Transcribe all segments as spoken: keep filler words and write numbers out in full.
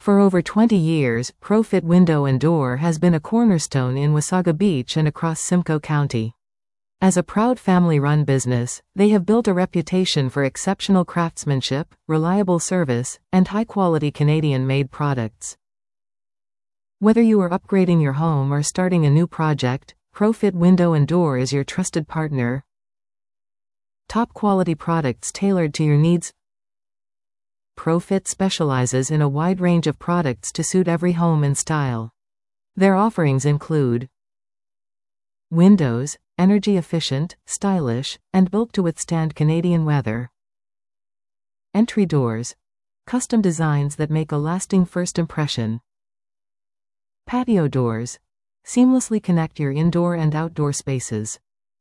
For over twenty years, ProFit Window and Door has been a cornerstone in Wasaga Beach and across Simcoe County. As a proud family-run business, they have built a reputation for exceptional craftsmanship, reliable service, and high-quality Canadian-made products. Whether you are upgrading your home or starting a new project, ProFit Window and Door is your trusted partner. Top-quality products tailored to your needs. ProFit specializes in a wide range of products to suit every home and style. Their offerings include windows, energy efficient, stylish, and built to withstand Canadian weather. Entry doors, custom designs that make a lasting first impression. Patio doors, seamlessly connect your indoor and outdoor spaces.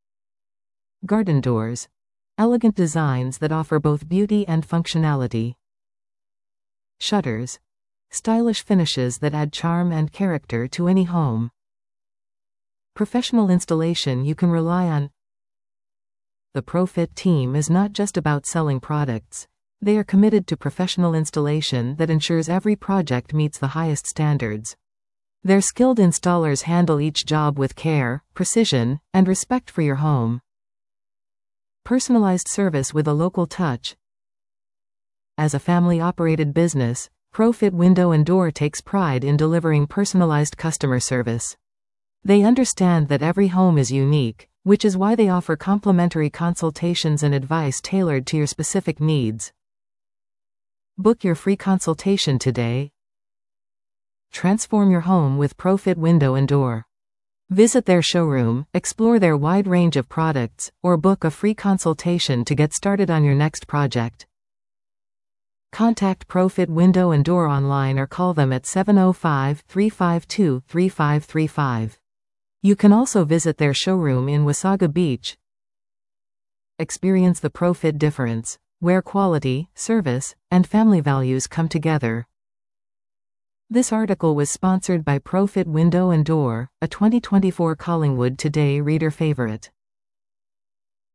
Garden doors, elegant designs that offer both beauty and functionality. Shutters, stylish finishes that add charm and character to any home. Professional installation you can rely on. The ProFit team is not just about selling products. They are committed to professional installation that ensures every project meets the highest standards. Their skilled installers handle each job with care, precision, and respect for your home. Personalized service with a local touch. As a family-operated business, ProFit Window and Door takes pride in delivering personalized customer service. They understand that every home is unique, which is why they offer complimentary consultations and advice tailored to your specific needs. Book your free consultation today. Transform your home with ProFit Window and Door. Visit their showroom, explore their wide range of products, or book a free consultation to get started on your next project. Contact ProFit Window and Door online or call them at seven oh five, three five two, three five three five. You can also visit their showroom in Wasaga Beach. Experience the ProFit difference, where quality, service, and family values come together. This article was sponsored by ProFit Window and Door, a twenty twenty-four Collingwood Today reader favorite.